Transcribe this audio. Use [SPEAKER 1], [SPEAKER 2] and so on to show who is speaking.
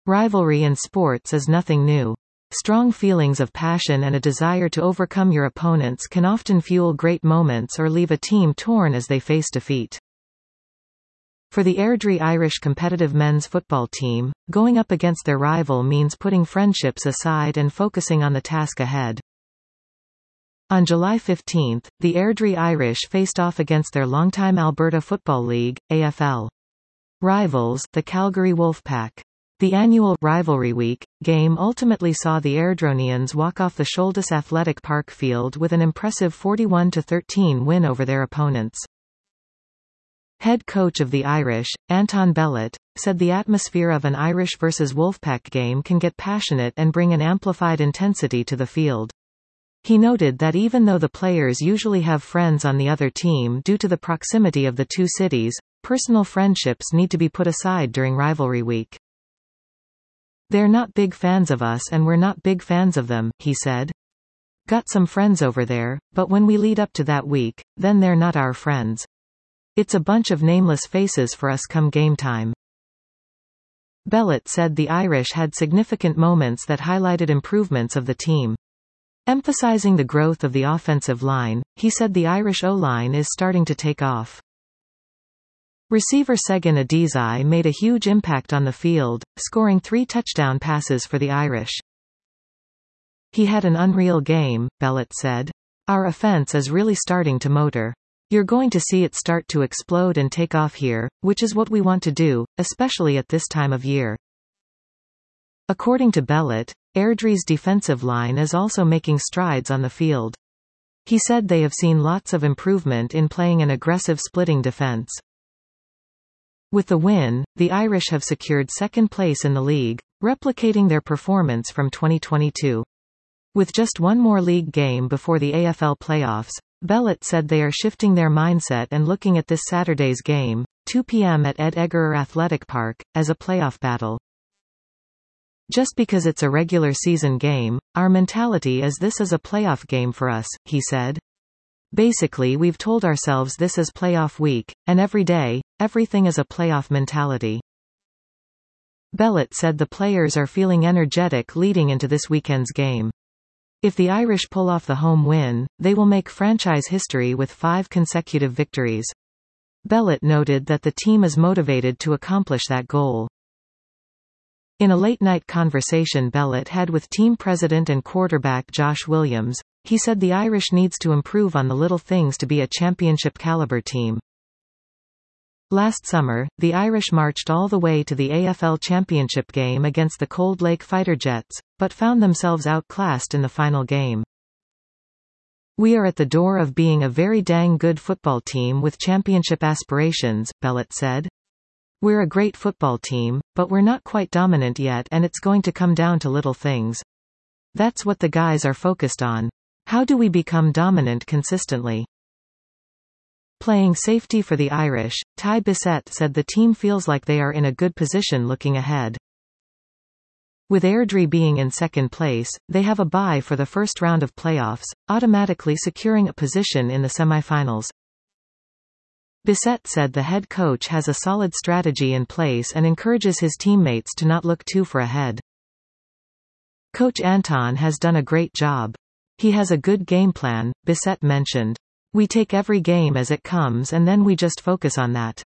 [SPEAKER 1] Rivalry in sports is nothing new. Strong feelings of passion and a desire to overcome your opponents can often fuel great moments or leave a team torn as they face defeat. For the Airdrie Irish competitive men's football team, going up against their rival means putting friendships aside and focusing on the task ahead. On July 15, the Airdrie Irish faced off against their longtime Alberta Football League, AFL, rivals, the Calgary Wolfpack. The annual Rivalry Week game ultimately saw the Airdronians walk off the Shoalhaven Athletic Park field with an impressive 41-13 win over their opponents. Head coach of the Irish, Anton Bellott, said the atmosphere of an Irish versus Wolfpack game can get passionate and bring an amplified intensity to the field. He noted that even though the players usually have friends on the other team due to the proximity of the two cities, personal friendships need to be put aside during Rivalry Week. "They're not big fans of us and we're not big fans of them," he said. "Got some friends over there, but when we lead up to that week, then they're not our friends. It's a bunch of nameless faces for us come game time." Bellott said the Irish had significant moments that highlighted improvements of the team. Emphasizing the growth of the offensive line, he said the Irish O-line is starting to take off. Receiver Segun Adizai made a huge impact on the field, scoring 3 touchdown passes for the Irish. "He had an unreal game," Bellott said. "Our offense is really starting to motor. You're going to see it start to explode and take off here, which is what we want to do, especially at this time of year." According to Bellott, Airdrie's defensive line is also making strides on the field. He said they have seen lots of improvement in playing an aggressive splitting defense. With the win, the Irish have secured second place in the league, replicating their performance from 2022. With just one more league game before the AFL playoffs, Bellott said they are shifting their mindset and looking at this Saturday's game, 2 p.m. at Ed Eggerer Athletic Park, as a playoff battle. "Just because it's a regular season game, our mentality is this is a playoff game for us," he said. "Basically we've told ourselves this is playoff week, and every day, everything is a playoff mentality." Bellott said the players are feeling energetic leading into this weekend's game. If the Irish pull off the home win, they will make franchise history with 5 consecutive victories. Bellott noted that the team is motivated to accomplish that goal. In a late-night conversation Bellott had with team president and quarterback Josh Williams, he said the Irish needs to improve on the little things to be a championship-caliber team. Last summer, the Irish marched all the way to the AFL Championship game against the Cold Lake Fighter Jets, but found themselves outclassed in the final game. "We are at the door of being a very dang good football team with championship aspirations," Bellott said. "We're a great football team, but we're not quite dominant yet and it's going to come down to little things. That's what the guys are focused on. How do we become dominant consistently?" Playing safety for the Irish, Ty Bissett said the team feels like they are in a good position looking ahead. With Airdrie being in second place, they have a bye for the first round of playoffs, automatically securing a position in the semifinals. Bissett said the head coach has a solid strategy in place and encourages his teammates to not look too far ahead. "Coach Anton has done a great job. He has a good game plan," Bissett mentioned. "We take every game as it comes and then we just focus on that.